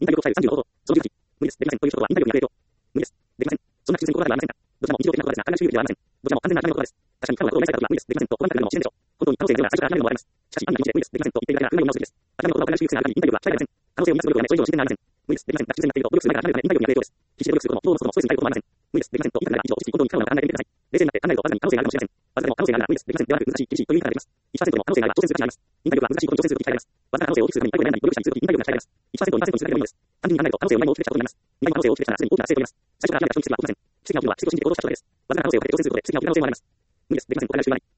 インタビュー国際36号、その時無理です。できません。という人はインタビューに影響。無理です。できません。そんな普通に心当たりはありませんか。どちらも日常的なことですが、海外収益ではありません。どちらも完全な当たり前のことです。確かに彼はこうないされた時は無理です。できませんと、ここまでのも自然でしょう。本当に可能性が最初から諦めるのもあります。しかし、案外無知で無理です。できませんと言っているだけが考えを直すべきです。諦めの言葉を考える習慣があり、インタビューは機会ありません。可能性を見出す努力がない、それ以上の自然がありません。無理です。できません。自然になっていると、努力する前から諦めるためインタビューに影響です。必死で努力することも、どうもすることもストレスに耐えることもありません。無理です。できませんと言いたくなら以上、意識、本当に不可能な考えてみてください。冷静になって考えると、わずかに可能性があるかもしれません。わずかでも可能性があるなら無理です。できません。ではなく、難しい、厳しいという言い方ができます。1%でも可能性があれば挑戦する価値があります。インタビューは難しいことに挑戦するときに使います。わずかな可能性を大きくするために一歩でもやらない、努力したりするときインタビューが使います。1%、2%にするだけでもいいのです。単純に考えると可能性を今にも大きくしたことになります。今にも可能性を大きくしたらすでに大きな成功になります。最初から諦めた人に奇跡は起きません。奇跡が起きるのは奇跡を信じて行動した人だけです。わずかな可能性をかけて挑戦することで奇跡が起きる可能性もあります。無理です。できませんと考える習慣ない。